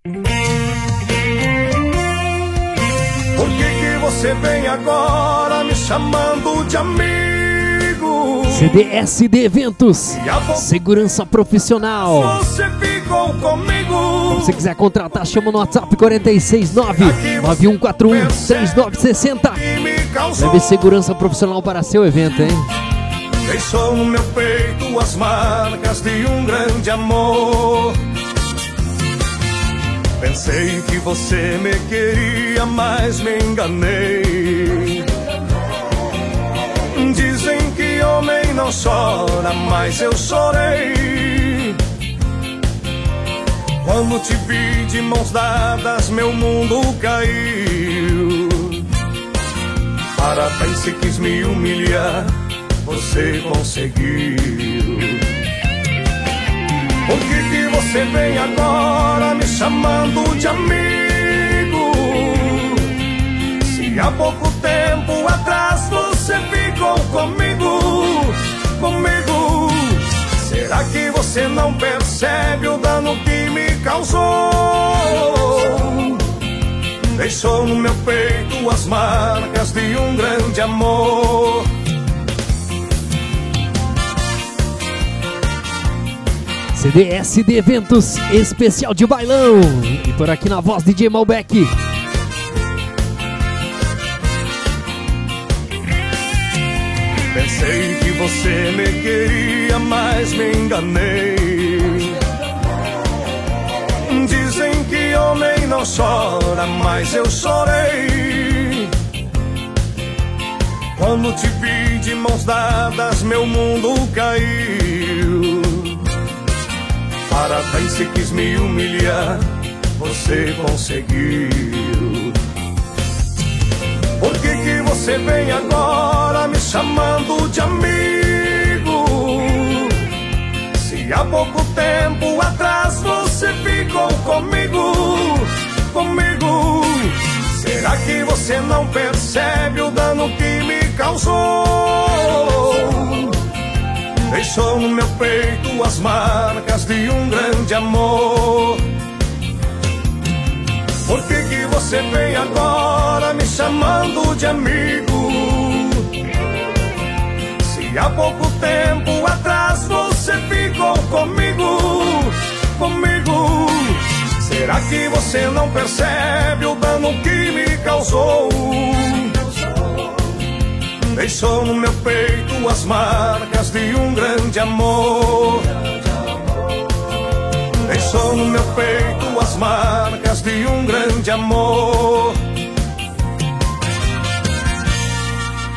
Por que você vem agora me chamando de amigo? CDSD Eventos, segurança profissional. Você ficou comigo. Se você quiser contratar, chama no WhatsApp 469-9141-3960. Leve segurança profissional para seu evento, hein? Deixou no meu peito as marcas de um grande amor. Pensei que você me queria, mas me enganei. Dizem que homem não chora, mas eu chorei. Quando te vi de mãos dadas, meu mundo caiu. Parabéns, se quis me humilhar, você conseguiu. Por que você vem agora me chamando de amigo? Se há pouco tempo atrás você ficou comigo. Será que você não percebe o dano que me causou? Deixou no meu peito as marcas de um grande amor. CDSD Eventos, especial de bailão. E por aqui na voz DJ Malbec. Pensei que você me queria, mas me enganei. Dizem que homem não chora, mas eu chorei. Quando te vi de mãos dadas, meu mundo caiu. Parabéns, se quis me humilhar, você conseguiu. Por que você vem agora me chamando de amigo? Se há pouco tempo atrás você ficou comigo. Será que você não percebe o dano que me causou? Deixou no meu peito as marcas de um grande amor. Por que você vem agora me chamando de amigo? Se há pouco tempo atrás você ficou comigo. Será que você não percebe o dano que me causou? Deixou no meu peito as marcas de um grande amor. Deixou no meu peito as marcas de um grande amor.